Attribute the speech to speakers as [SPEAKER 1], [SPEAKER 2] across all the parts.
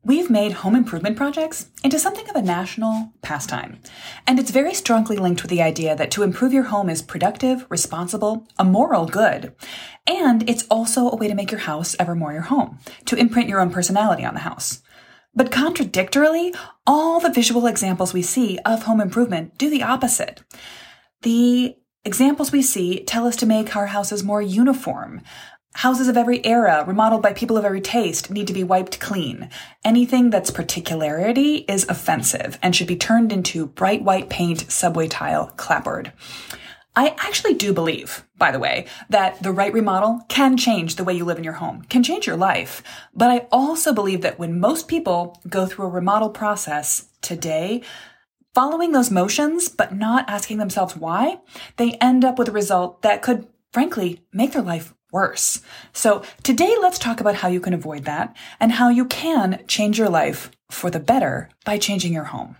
[SPEAKER 1] We've made home improvement projects into something of a national pastime, and it's very strongly linked with the idea that to improve your home is productive, responsible, a moral good, and it's also a way to make your house ever more your home, to imprint your own personality on the house. But contradictorily, all the visual examples we see of home improvement do the opposite. The examples we see tell us to make our houses more uniform. Houses of every era, remodeled by people of every taste, need to be wiped clean. Anything that's particularity is offensive and should be turned into bright white paint, subway tile, clapboard. I actually do believe, by the way, that the right remodel can change the way you live in your home, can change your life. But I also believe that when most people go through a remodel process today, following those motions, but not asking themselves why, they end up with a result that could, frankly, make their life worse. So today, let's talk about how you can avoid that and how you can change your life for the better by changing your home.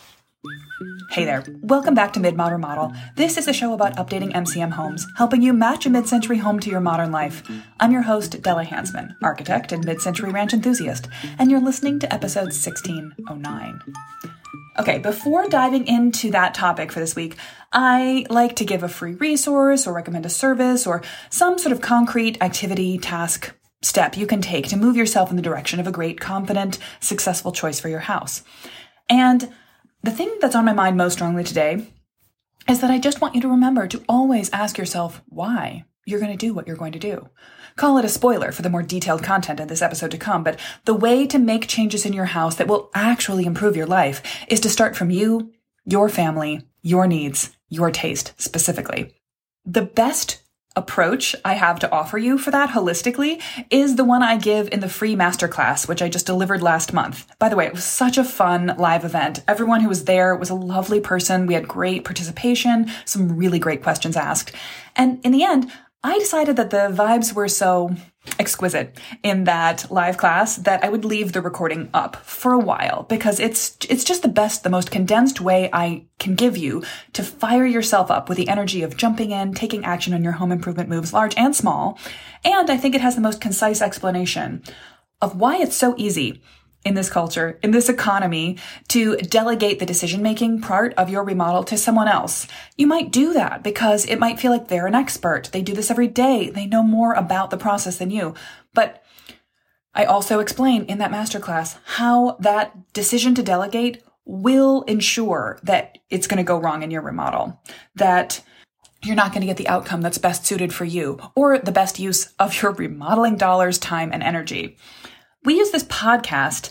[SPEAKER 1] Hey there. Welcome back to Mid-Mod Remodel. This is a show about updating MCM homes, helping you match a mid-century home to your modern life. I'm your host, Della Hansman, architect and mid-century ranch enthusiast, and you're listening to episode 1609. Okay, before diving into that topic for this week, I like to give a free resource or recommend a service or some sort of concrete activity, task, step you can take to move yourself in the direction of a great, confident, successful choice for your house. And the thing that's on my mind most strongly today is that I just want you to remember to always ask yourself why you're going to do what you're going to do. Call it a spoiler for the more detailed content in this episode to come, but the way to make changes in your house that will actually improve your life is to start from you, your family, your needs, your taste specifically. The best approach I have to offer you for that holistically is the one I give in the free masterclass, which I just delivered last month. By the way, it was such a fun live event. Everyone who was there was a lovely person. We had great participation, some really great questions asked. And in the end, I decided that the vibes were so exquisite in that live class that I would leave the recording up for a while because it's just the most condensed way I can give you to fire yourself up with the energy of jumping in, taking action on your home improvement moves, large and small. And I think it has the most concise explanation of why it's so easy in this culture, in this economy, to delegate the decision-making part of your remodel to someone else. You might do that because it might feel like they're an expert. They do this every day. They know more about the process than you. But I also explain in that masterclass how that decision to delegate will ensure that it's going to go wrong in your remodel, that you're not going to get the outcome that's best suited for you or the best use of your remodeling dollars, time, and energy. I use this podcast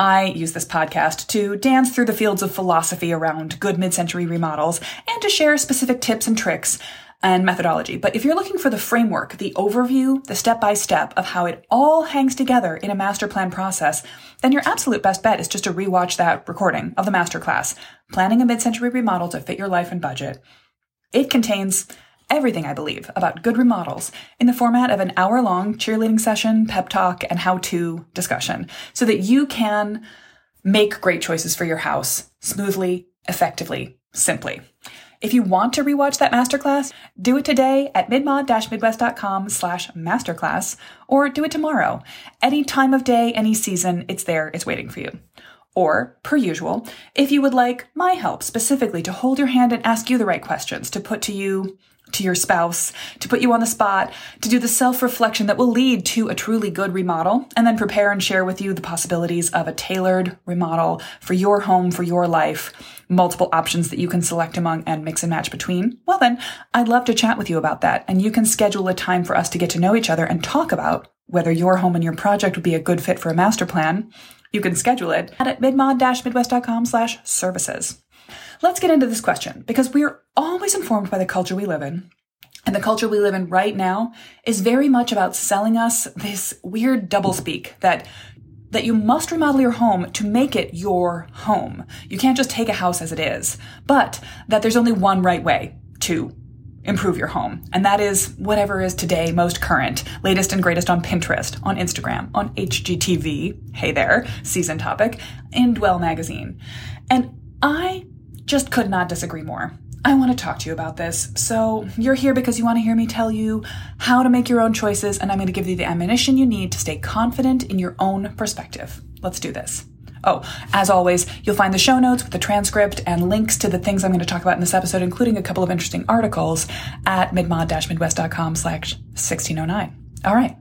[SPEAKER 1] to dance through the fields of philosophy around good mid-century remodels and to share specific tips and tricks and methodology. But if you're looking for the framework, the overview, the step-by-step of how it all hangs together in a master plan process, then your absolute best bet is just to rewatch that recording of the masterclass, Planning a Mid-Century Remodel to Fit Your Life and Budget. It contains everything I believe about good remodels in the format of an hour-long cheerleading session, pep talk, and how-to discussion so that you can make great choices for your house smoothly, effectively, simply. If you want to rewatch that masterclass, do it today at midmod-midwest.com/masterclass or do it tomorrow. Any time of day, any season, it's there, it's waiting for you. Or, per usual, if you would like my help specifically to hold your hand and ask you the right questions, to put to you, to your spouse, to put you on the spot, to do the self-reflection that will lead to a truly good remodel, and then prepare and share with you the possibilities of a tailored remodel for your home, for your life, multiple options that you can select among and mix and match between, well then, I'd love to chat with you about that, and you can schedule a time for us to get to know each other and talk about whether your home and your project would be a good fit for a master plan. You can schedule it at midmod-midwest.com/services. Let's get into this question because we're always informed by the culture we live in. And the culture we live in right now is very much about selling us this weird doublespeak that you must remodel your home to make it your home. You can't just take a house as it is, but that there's only one right way to improve your home. And that is whatever is today most current, latest and greatest on Pinterest, on Instagram, on HGTV, hey there, season topic, in Dwell magazine. And I just could not disagree more. I want to talk to you about this. So you're here because you want to hear me tell you how to make your own choices, and I'm going to give you the ammunition you need to stay confident in your own perspective. Let's do this. Oh, as always, you'll find the show notes with the transcript and links to the things I'm going to talk about in this episode, including a couple of interesting articles at midmod-midwest.com/1609. All right.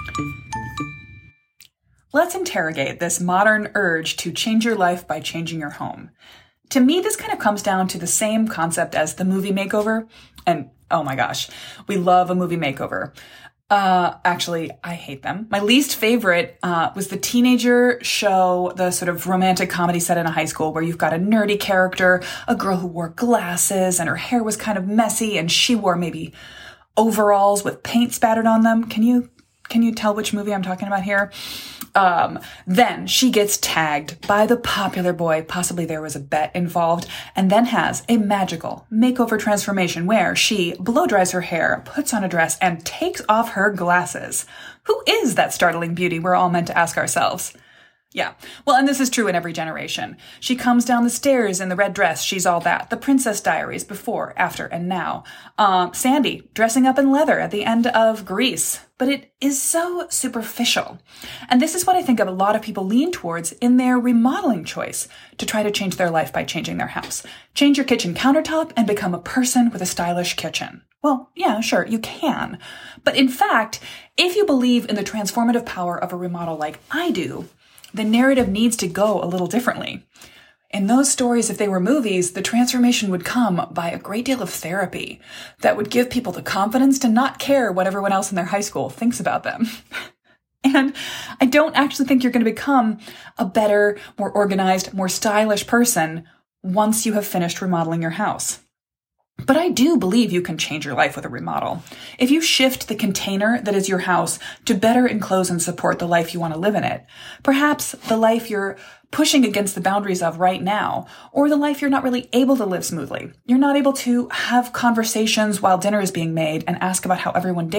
[SPEAKER 1] Let's interrogate this modern urge to change your life by changing your home. To me, this kind of comes down to the same concept as the movie makeover. And oh my gosh, we love a movie makeover. Actually, I hate them. My least favorite was the teenager show, the sort of romantic comedy set in a high school where you've got a nerdy character, a girl who wore glasses and her hair was kind of messy and she wore maybe overalls with paint spattered on them. Can you tell which movie I'm talking about here? Then she gets tagged by the popular boy, possibly there was a bet involved, and then has a magical makeover transformation where she blow dries her hair, puts on a dress, and takes off her glasses. Who is that startling beauty we're all meant to ask ourselves? Yeah, well, and this is true in every generation. She comes down the stairs in the red dress, she's all that. The Princess Diaries, before, after, and now. Sandy, dressing up in leather at the end of Grease. But it is so superficial. And this is what I think a lot of people lean towards in their remodeling choice to try to change their life by changing their house. Change your kitchen countertop and become a person with a stylish kitchen. Well, yeah, sure, you can. But in fact, if you believe in the transformative power of a remodel like I do, the narrative needs to go a little differently. In those stories, if they were movies, the transformation would come by a great deal of therapy that would give people the confidence to not care what everyone else in their high school thinks about them. And I don't actually think you're going to become a better, more organized, more stylish person once you have finished remodeling your house. But I do believe you can change your life with a remodel. If you shift the container that is your house to better enclose and support the life you want to live in it, perhaps the life you're pushing against the boundaries of right now, or the life you're not really able to live smoothly. You're not able to have conversations while dinner is being made and ask about how everyone's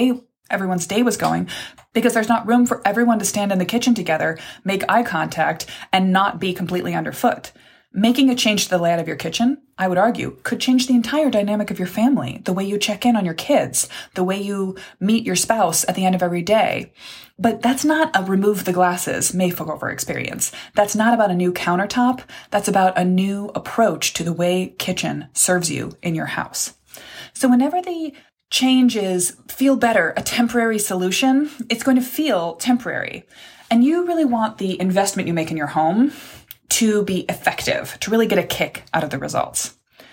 [SPEAKER 1] day was going because there's not room for everyone to stand in the kitchen together, make eye contact, and not be completely underfoot. Making a change to the layout of your kitchen, I would argue, could change the entire dynamic of your family, the way you check in on your kids, the way you meet your spouse at the end of every day. But that's not a remove the glasses makeover experience. That's not about a new countertop. That's about a new approach to the way kitchen serves you in your house. So whenever the change is feel better, a temporary solution, it's going to feel temporary. And you really want the investment you make in your home to be effective, to really get a kick out of the results.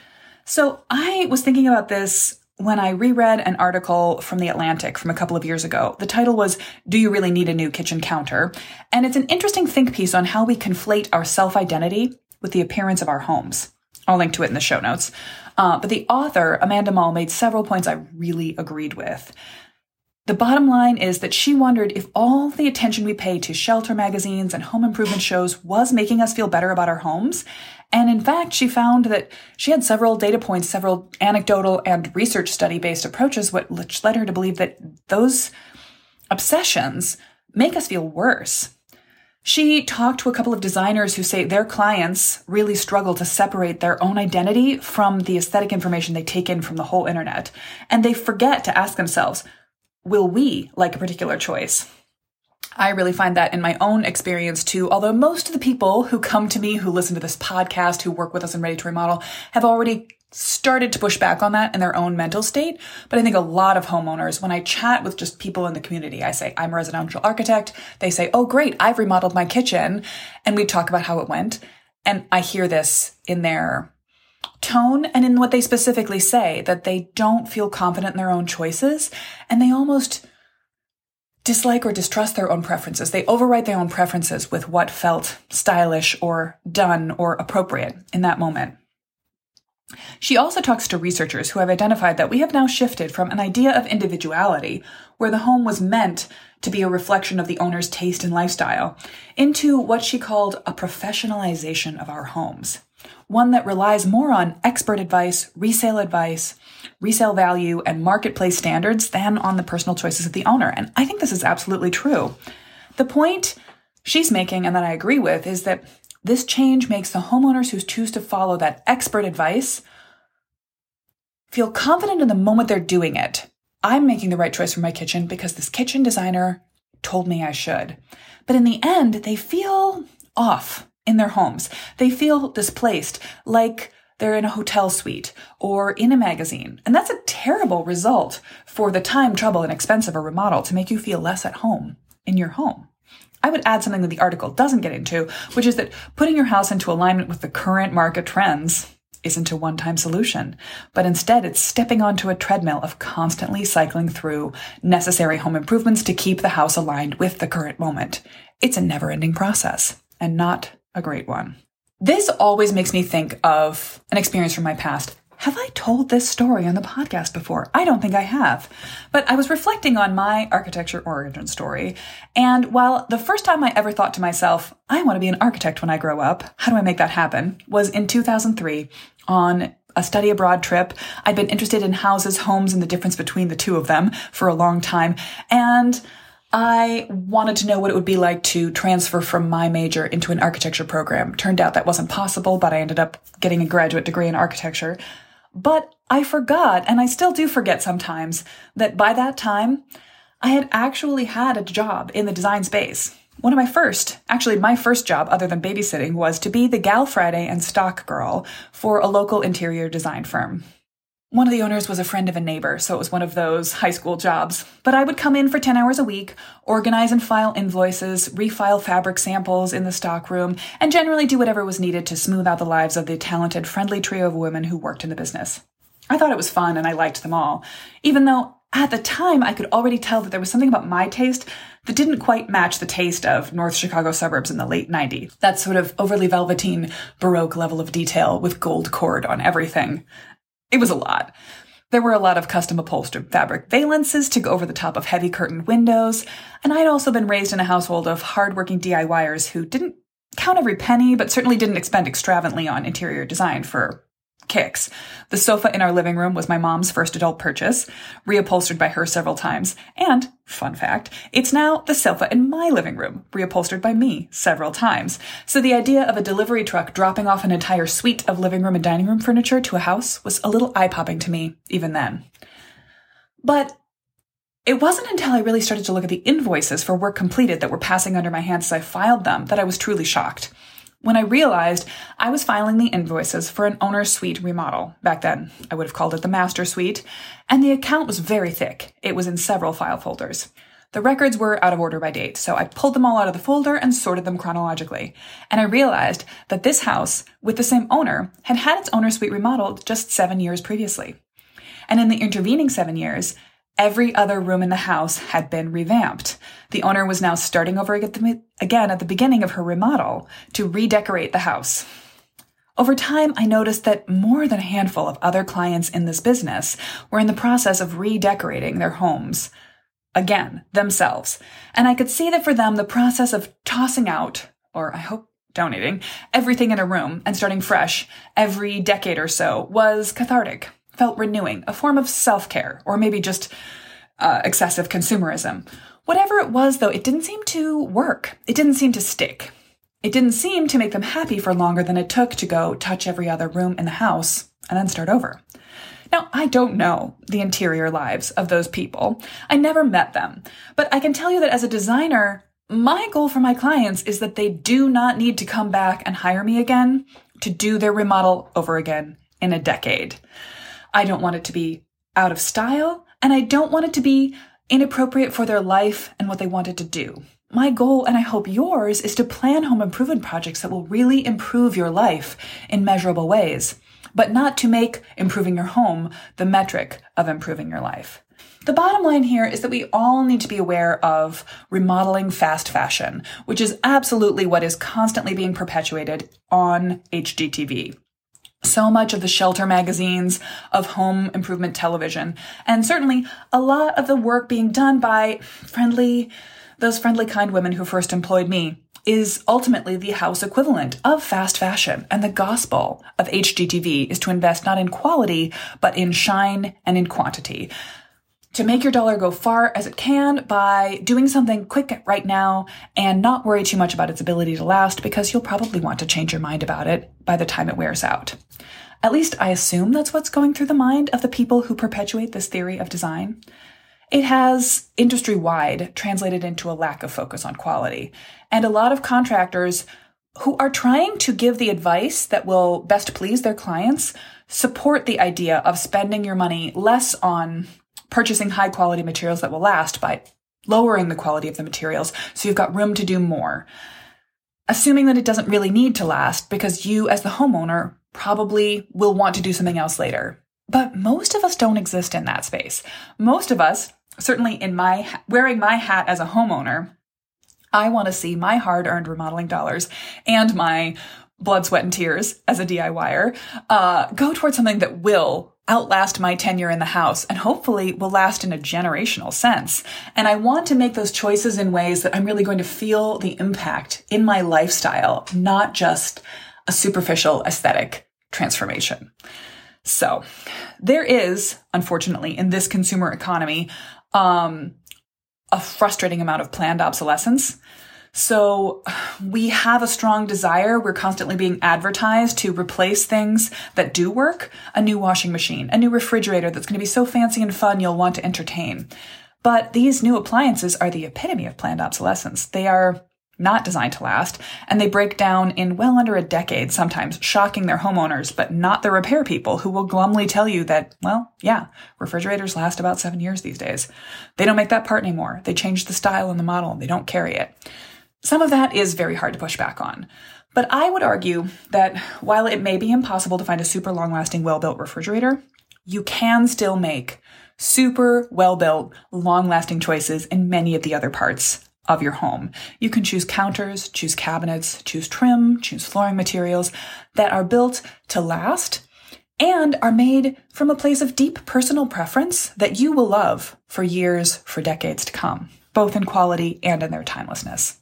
[SPEAKER 1] So I was thinking about this when I reread an article from The Atlantic from a couple of years ago. The title was, "Do You Really Need a New Kitchen Counter?" And it's an interesting think piece on how we conflate our self-identity with the appearance of our homes. I'll link to it in the show notes. But the author, Amanda Mull, made several points I really agreed with. The bottom line is that she wondered if all the attention we pay to shelter magazines and home improvement shows was making us feel better about our homes. And in fact, she found that she had several data points, several anecdotal and research study-based approaches, which led her to believe that those obsessions make us feel worse. She talked to a couple of designers who say their clients really struggle to separate their own identity from the aesthetic information they take in from the whole internet. And they forget to ask themselves, will we like a particular choice? I really find that in my own experience too, although most of the people who come to me, who listen to this podcast, who work with us in Ready to Remodel, have already started to push back on that in their own mental state. But I think a lot of homeowners, when I chat with just people in the community, I say, I'm a residential architect. They say, oh, great, I've remodeled my kitchen. And we talk about how it went. And I hear this in their tone and in what they specifically say, that they don't feel confident in their own choices, and they almost dislike or distrust their own preferences. They overwrite their own preferences with what felt stylish or done or appropriate in that moment. She also talks to researchers who have identified that we have now shifted from an idea of individuality, where the home was meant to be a reflection of the owner's taste and lifestyle, into what she called a professionalization of our homes. One that relies more on expert advice, resale value, and marketplace standards than on the personal choices of the owner. And I think this is absolutely true. The point she's making, and that I agree with, is that this change makes the homeowners who choose to follow that expert advice feel confident in the moment they're doing it. I'm making the right choice for my kitchen because this kitchen designer told me I should. But in the end, they feel off in their homes. They feel displaced, like they're in a hotel suite or in a magazine. And that's a terrible result for the time, trouble, and expense of a remodel to make you feel less at home in your home. I would add something that the article doesn't get into, which is that putting your house into alignment with the current market trends isn't a one-time solution, but instead it's stepping onto a treadmill of constantly cycling through necessary home improvements to keep the house aligned with the current moment. It's a never-ending process, and not a great one. This always makes me think of an experience from my past. Have I told this story on the podcast before? I don't think I have. But I was reflecting on my architecture origin story, and while the first time I ever thought to myself, I want to be an architect when I grow up, how do I make that happen, was in 2003 on a study abroad trip. I'd been interested in houses, homes, and the difference between the two of them for a long time, and I wanted to know what it would be like to transfer from my major into an architecture program. Turned out that wasn't possible, but I ended up getting a graduate degree in architecture. But I forgot, and I still do forget sometimes, that by that time, I had actually had a job in the design space. My first job, other than babysitting, was to be the Gal Friday and stock girl for a local interior design firm. One of the owners was a friend of a neighbor, so it was one of those high school jobs. But I would come in for 10 hours a week, organize and file invoices, refile fabric samples in the stock room, and generally do whatever was needed to smooth out the lives of the talented, friendly trio of women who worked in the business. I thought it was fun and I liked them all, even though at the time I could already tell that there was something about my taste that didn't quite match the taste of North Chicago suburbs in the late 90s. That sort of overly velveteen, Baroque level of detail with gold cord on everything. It was a lot. There were a lot of custom upholstered fabric valances to go over the top of heavy curtained windows, and I'd also been raised in a household of hardworking DIYers who didn't count every penny, but certainly didn't expend extravagantly on interior design for kicks. The sofa in our living room was my mom's first adult purchase, reupholstered by her several times, and, fun fact, it's now the sofa in my living room, reupholstered by me several times. So the idea of a delivery truck dropping off an entire suite of living room and dining room furniture to a house was a little eye-popping to me, even then. But it wasn't until I really started to look at the invoices for work completed that were passing under my hands as I filed them that I was truly shocked. When I realized I was filing the invoices for an owner's suite remodel. Back then, I would have called it the master suite, and the account was very thick. It was in several file folders. The records were out of order by date, so I pulled them all out of the folder and sorted them chronologically. And I realized that this house, with the same owner, had had its owner's suite remodeled just 7 years previously. And in the intervening 7 years, every other room in the house had been revamped. The owner was now starting over again at the beginning of her remodel to redecorate the house. Over time, I noticed that more than a handful of other clients in this business were in the process of redecorating their homes. Again, themselves. And I could see that for them, the process of tossing out, or I hope donating, everything in a room and starting fresh every decade or so was cathartic. Felt renewing, a form of self-care, or maybe just excessive consumerism. Whatever it was, though, it didn't seem to work. It didn't seem to stick. It didn't seem to make them happy for longer than it took to go touch every other room in the house and then start over. Now, I don't know the interior lives of those people. I never met them. But I can tell you that as a designer, my goal for my clients is that they do not need to come back and hire me again to do their remodel over again in a decade. I don't want it to be out of style, and I don't want it to be inappropriate for their life and what they wanted to do. My goal, and I hope yours, is to plan home improvement projects that will really improve your life in measurable ways, but not to make improving your home the metric of improving your life. The bottom line here is that we all need to be aware of remodeling fast fashion, which is absolutely what is constantly being perpetuated on HGTV. So much of the shelter magazines, of home improvement television, and certainly a lot of the work being done by those friendly, kind women who first employed me is ultimately the house equivalent of fast fashion. And the gospel of HGTV is to invest not in quality, but in shine and in quantity. To make your dollar go far as it can by doing something quick right now and not worry too much about its ability to last, because you'll probably want to change your mind about it by the time it wears out. At least I assume that's what's going through the mind of the people who perpetuate this theory of design. It has, industry-wide, translated into a lack of focus on quality. And a lot of contractors who are trying to give the advice that will best please their clients support the idea of spending your money less on purchasing high-quality materials that will last by lowering the quality of the materials so you've got room to do more, assuming that it doesn't really need to last because you, as the homeowner, probably will want to do something else later. But most of us don't exist in that space. Most of us, certainly in wearing my hat as a homeowner, I want to see my hard-earned remodeling dollars and my blood, sweat, and tears as a DIYer go towards something that will outlast my tenure in the house and hopefully will last in a generational sense. And I want to make those choices in ways that I'm really going to feel the impact in my lifestyle, not just a superficial aesthetic transformation. So there is, unfortunately, in this consumer economy, a frustrating amount of planned obsolescence. So we have a strong desire. We're constantly being advertised to replace things that do work. A new washing machine, a new refrigerator that's going to be so fancy and fun you'll want to entertain. But these new appliances are the epitome of planned obsolescence. They are not designed to last, and they break down in well under a decade, sometimes shocking their homeowners, but not the repair people who will glumly tell you that, well, yeah, refrigerators last about 7 years these days. They don't make that part anymore. They changed the style and the model, and they don't carry it. Some of that is very hard to push back on. But I would argue that while it may be impossible to find a super long-lasting, well-built refrigerator, you can still make super well-built, long-lasting choices in many of the other parts of your home. You can choose counters, choose cabinets, choose trim, choose flooring materials that are built to last and are made from a place of deep personal preference that you will love for years, for decades to come, both in quality and in their timelessness.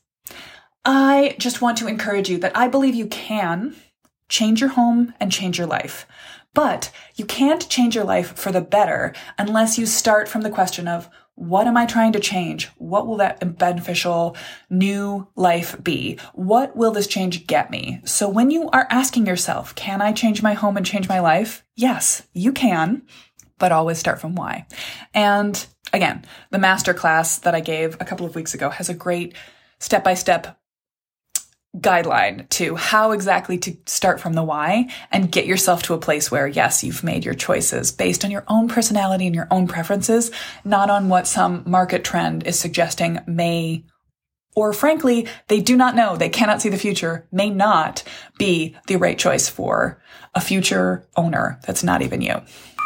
[SPEAKER 1] I just want to encourage you that I believe you can change your home and change your life, but you can't change your life for the better unless you start from the question of, what am I trying to change? What will that beneficial new life be? What will this change get me? So when you are asking yourself, can I change my home and change my life? Yes, you can, but always start from why. And again, the masterclass that I gave a couple of weeks ago has a great step-by-step guideline to how exactly to start from the why and get yourself to a place where, yes, you've made your choices based on your own personality and your own preferences, not on what some market trend is suggesting may, or frankly, they do not know, they cannot see the future, may not be the right choice for a future owner that's not even you.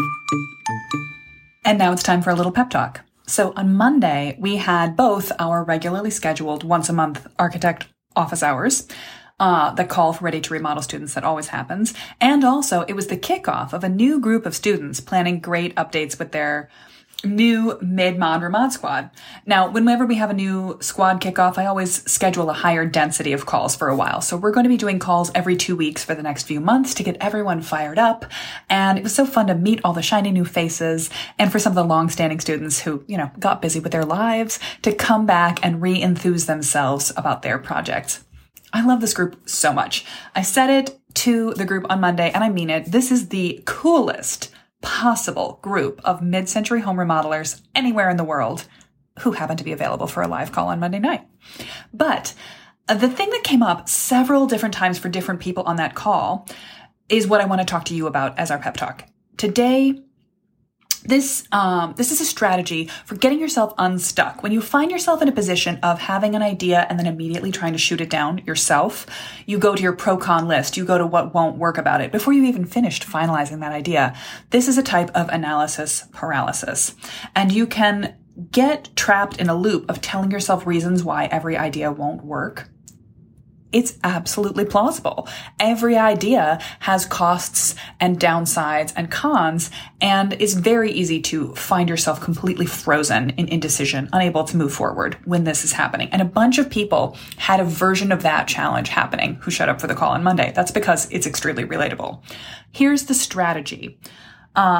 [SPEAKER 1] And now it's time for a little pep talk. So on Monday, we had both our regularly scheduled once a month architect office hours that call for ready to remodel students. That always happens. And also it was the kickoff of a new group of students planning great updates with their new mid-mod Remod squad. Now, whenever we have a new squad kickoff, I always schedule a higher density of calls for a while. So we're going to be doing calls every 2 weeks for the next few months to get everyone fired up. And it was so fun to meet all the shiny new faces and for some of the long-standing students who, got busy with their lives to come back and re-enthuse themselves about their projects. I love this group so much. I said it to the group on Monday, and I mean it. This is the coolest possible group of mid-century home remodelers anywhere in the world who happen to be available for a live call on Monday night. But the thing that came up several different times for different people on that call is what I want to talk to you about as our pep talk. Today, this is a strategy for getting yourself unstuck. When you find yourself in a position of having an idea and then immediately trying to shoot it down yourself, you go to your pro-con list, you go to what won't work about it before you even finished finalizing that idea. This is a type of analysis paralysis. And you can get trapped in a loop of telling yourself reasons why every idea won't work. It's absolutely plausible. Every idea has costs and downsides and cons, and it's very easy to find yourself completely frozen in indecision, unable to move forward when this is happening. And a bunch of people had a version of that challenge happening who showed up for the call on Monday. That's because it's extremely relatable. Here's the strategy.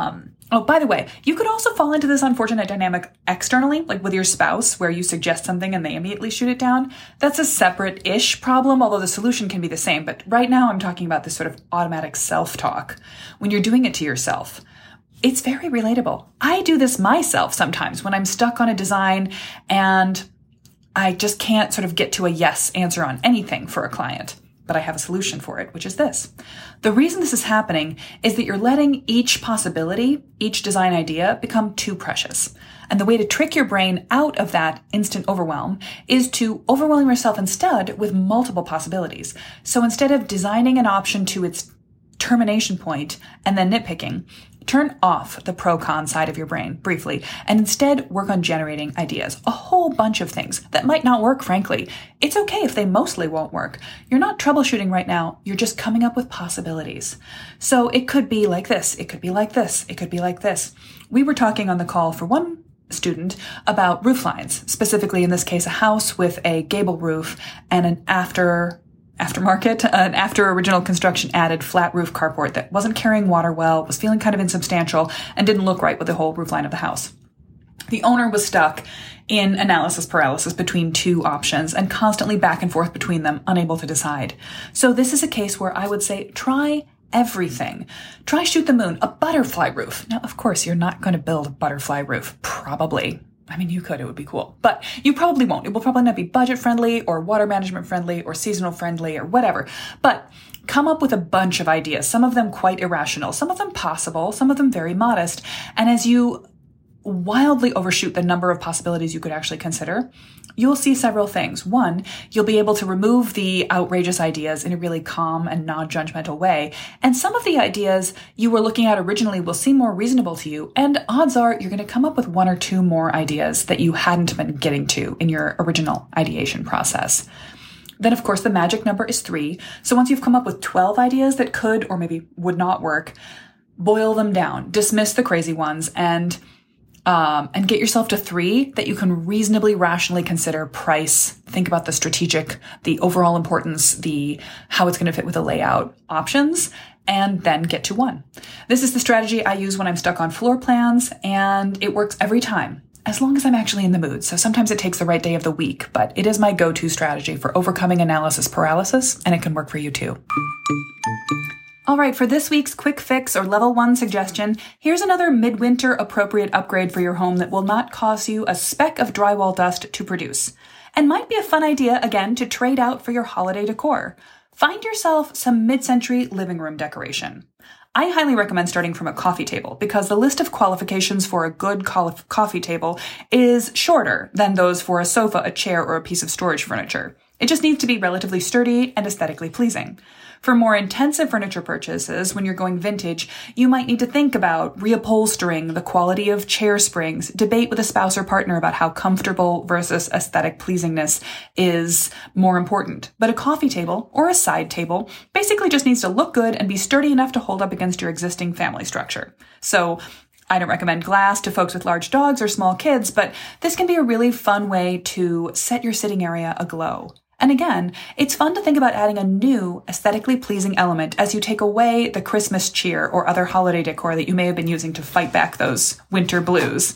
[SPEAKER 1] Oh, by the way, you could also fall into this unfortunate dynamic externally, like with your spouse, where you suggest something and they immediately shoot it down. That's a separate-ish problem, although the solution can be the same. But right now I'm talking about this sort of automatic self-talk when you're doing it to yourself. It's very relatable. I do this myself sometimes when I'm stuck on a design and I just can't sort of get to a yes answer on anything for a client. But I have a solution for it, which is this. The reason this is happening is that you're letting each possibility, each design idea become too precious. And the way to trick your brain out of that instant overwhelm is to overwhelm yourself instead with multiple possibilities. So instead of designing an option to its termination point and then nitpicking, turn off the pro-con side of your brain briefly and instead work on generating ideas. A whole bunch of things that might not work, frankly. It's okay if they mostly won't work. You're not troubleshooting right now. You're just coming up with possibilities. So it could be like this. It could be like this. It could be like this. We were talking on the call for one student about roof lines, specifically in this case, a house with a gable roof and an after original construction added flat roof carport that wasn't carrying water well, was feeling kind of insubstantial, and didn't look right with the whole roof line of the house. The owner was stuck in analysis paralysis between two options and constantly back and forth between them, unable to decide. So this is a case where I would say try everything. Try shoot the moon, a butterfly roof. Now, of course, you're not going to build a butterfly roof, probably. I mean, you could, it would be cool, but you probably won't. It will probably not be budget friendly or water management friendly or seasonal friendly or whatever, but come up with a bunch of ideas, some of them quite irrational, some of them possible, some of them very modest. And as you wildly overshoot the number of possibilities you could actually consider, you'll see several things. One, you'll be able to remove the outrageous ideas in a really calm and non-judgmental way. And some of the ideas you were looking at originally will seem more reasonable to you. And odds are you're going to come up with one or two more ideas that you hadn't been getting to in your original ideation process. Then, of course, the magic number is 3. So once you've come up with 12 ideas that could or maybe would not work, boil them down, dismiss the crazy ones, and get yourself to 3 that you can reasonably, rationally consider price, think about the strategic, the overall importance, the how it's going to fit with the layout options, and then get to 1. This is the strategy I use when I'm stuck on floor plans, and it works every time, as long as I'm actually in the mood. So sometimes it takes the right day of the week, but it is my go-to strategy for overcoming analysis paralysis, and it can work for you too. All right, for this week's quick fix or level 1 suggestion, here's another midwinter appropriate upgrade for your home that will not cause you a speck of drywall dust to produce. And might be a fun idea, again, to trade out for your holiday decor. Find yourself some mid-century living room decoration. I highly recommend starting from a coffee table because the list of qualifications for a good coffee table is shorter than those for a sofa, a chair, or a piece of storage furniture. It just needs to be relatively sturdy and aesthetically pleasing. For more intensive furniture purchases, when you're going vintage, you might need to think about reupholstering, the quality of chair springs, debate with a spouse or partner about how comfortable versus aesthetic pleasingness is more important. But a coffee table or a side table basically just needs to look good and be sturdy enough to hold up against your existing family structure. So I don't recommend glass to folks with large dogs or small kids, but this can be a really fun way to set your sitting area aglow. And again, it's fun to think about adding a new aesthetically pleasing element as you take away the Christmas cheer or other holiday decor that you may have been using to fight back those winter blues.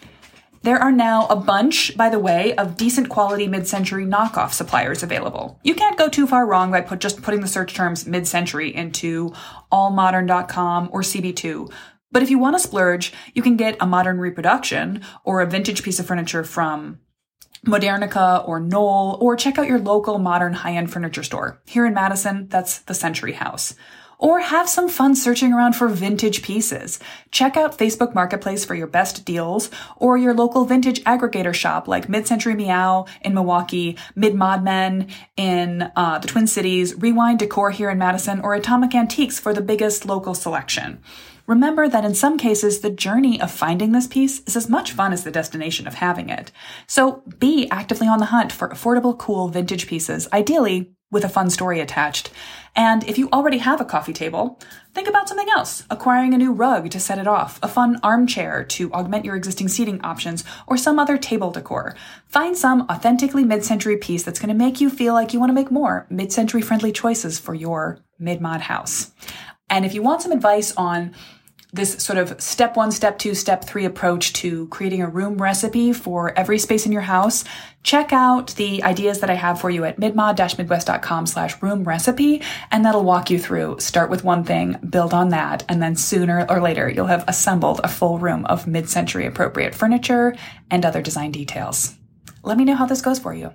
[SPEAKER 1] There are now a bunch, by the way, of decent quality mid-century knockoff suppliers available. You can't go too far wrong by just putting the search terms mid-century into allmodern.com or CB2. But if you want to splurge, you can get a modern reproduction or a vintage piece of furniture from Modernica or Knoll, or check out your local modern high-end furniture store. Here in Madison, that's the Century House. Or have some fun searching around for vintage pieces. Check out Facebook Marketplace for your best deals, or your local vintage aggregator shop like Mid-Century Meow in Milwaukee, Mid-Modmen in the Twin Cities, Rewind Decor here in Madison, or Atomic Antiques for the biggest local selection. Remember that in some cases, the journey of finding this piece is as much fun as the destination of having it. So be actively on the hunt for affordable, cool vintage pieces, ideally with a fun story attached. And if you already have a coffee table, think about something else, acquiring a new rug to set it off, a fun armchair to augment your existing seating options, or some other table decor. Find some authentically mid-century piece that's going to make you feel like you want to make more mid-century friendly choices for your mid-mod house. And if you want some advice on this sort of step 1, step 2, step 3 approach to creating a room recipe for every space in your house, check out the ideas that I have for you at midmod-midwest.com/room recipe, and that'll walk you through. Start with one thing, build on that, and then sooner or later you'll have assembled a full room of mid-century appropriate furniture and other design details. Let me know how this goes for you.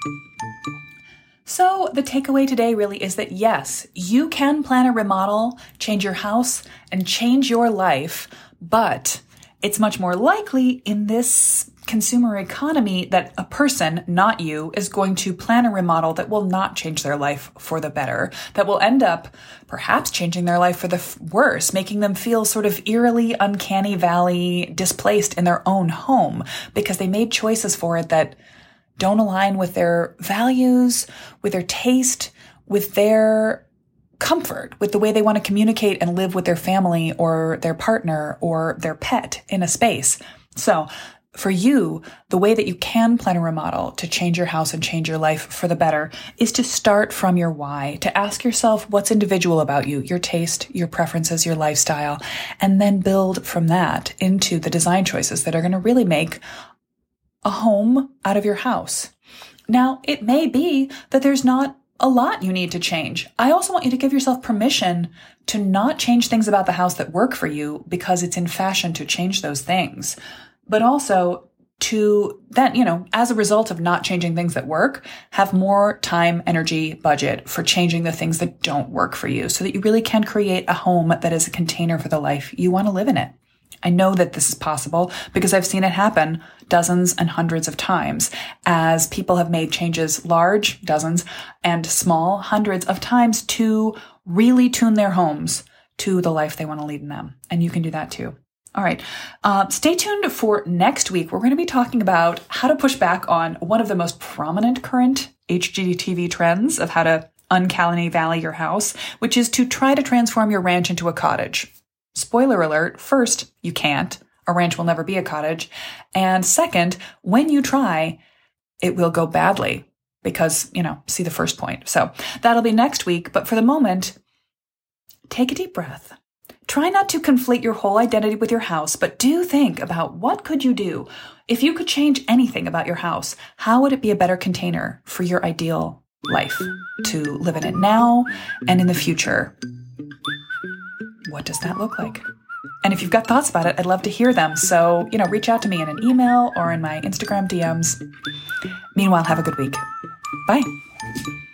[SPEAKER 1] So the takeaway today really is that yes, you can plan a remodel, change your house, and change your life, but it's much more likely in this consumer economy that a person, not you, is going to plan a remodel that will not change their life for the better, that will end up perhaps changing their life for the worse, making them feel sort of eerily uncanny valley displaced in their own home because they made choices for it that don't align with their values, with their taste, with their comfort, with the way they want to communicate and live with their family or their partner or their pet in a space. So for you, the way that you can plan a remodel to change your house and change your life for the better is to start from your why, to ask yourself what's individual about you, your taste, your preferences, your lifestyle, and then build from that into the design choices that are going to really make a home out of your house. Now, it may be that there's not a lot you need to change. I also want you to give yourself permission to not change things about the house that work for you because it's in fashion to change those things, but also to then, as a result of not changing things that work, have more time, energy, budget for changing the things that don't work for you so that you really can create a home that is a container for the life you want to live in it. I know that this is possible because I've seen it happen dozens and hundreds of times as people have made changes large, dozens, and small, hundreds of times to really tune their homes to the life they want to lead in them. And you can do that too. All right. Stay tuned for next week. We're going to be talking about how to push back on one of the most prominent current HGTV trends of how to uncanny valley your house, which is to try to transform your ranch into a cottage. Spoiler alert, first, you can't. A ranch will never be a cottage. And second, when you try, it will go badly because, see the first point. So that'll be next week. But for the moment, take a deep breath. Try not to conflate your whole identity with your house, but do think about what could you do? If you could change anything about your house, how would it be a better container for your ideal life to live in it now and in the future? What does that look like? And if you've got thoughts about it, I'd love to hear them. So, reach out to me in an email or in my Instagram DMs. Meanwhile, have a good week. Bye.